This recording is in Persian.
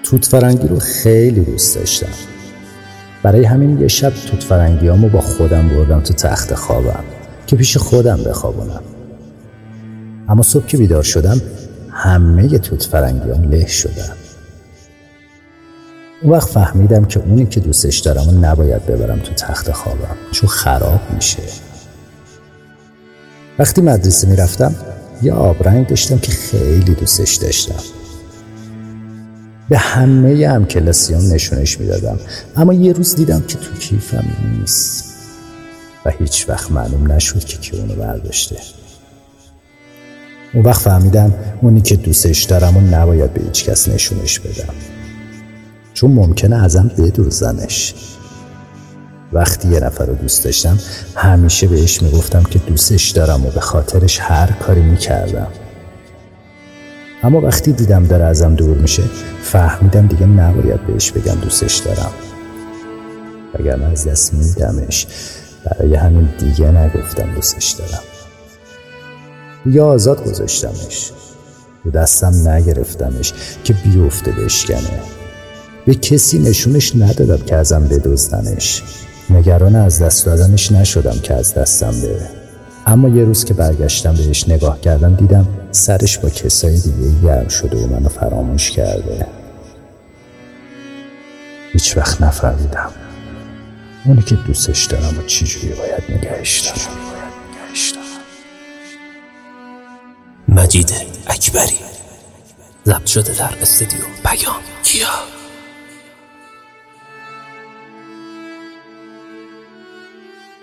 توت فرنگی رو خیلی دوست داشتم. برای همین یه شب توت فرنگیامو با خودم بردم تو تخت خوابم که پیش خودم بخوابونم. اما صبح که بیدار شدم همه توت فرنگیام له شدن. اون وقت فهمیدم که اونی که دوستش دارم و نباید ببرم تو تخت خوابم چون خراب میشه. وقتی مدرسه میرفتم یه آبرنگ داشتم که خیلی دوستش داشتم. به همه همکلاسیام نشونش میدادم، اما یه روز دیدم که تو کیفم نیست و هیچ وقت معلوم نشد که کی اونو برداشته. اون وقت فهمیدم اونی که دوستش دارم و نباید به هیچ کس نشونش بدم چون ممکنه ازم بدزدنش. وقتی یه نفر رو دوست داشتم همیشه بهش میگفتم که دوستش دارم و به خاطرش هر کاری میکردم. اما وقتی دیدم داره ازم دور میشه فهمیدم دیگه نباید بهش بگم دوستش دارم، وگرنه از دست میدمش. برای همین دیگه نگفتم دوستش دارم. دیگه آزاد گذاشتمش، رو دستم نگرفتمش که بیفته بشکنه. به کسی نشونش ندادم که ازم بدزدنش. نگران از دست دادنش نشدم که از دستم بره. اما یه روز که برگشتم بهش نگاه کردم دیدم سرش با کسای دیگه گرم شده و منو فراموش کرده. هیچ وقت نفهمیدم اونی که دوستش دارم و چجوری باید نگهش دارم. مجید اکبری، ضبط شده در استودیو پیام کیا.